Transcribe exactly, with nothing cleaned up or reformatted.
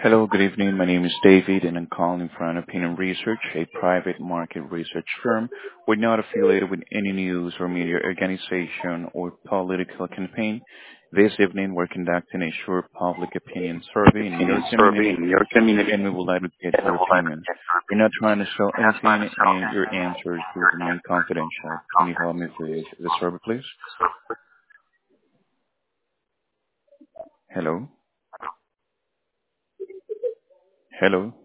Hello, good evening. My name is David, and I'm calling from Opinion Research, a private market research firm. We're not affiliated with any news or media organization or political campaign. This evening, we're conducting a short public opinion survey in your opinion survey community, in your community, and we would like to get and we your would like to opinion. get your We're not trying to sell opinion. That's why anything, the and survey your answers will your remain answers will confidential. remain Can you help me confidential. with the survey, please? Hello? Hello?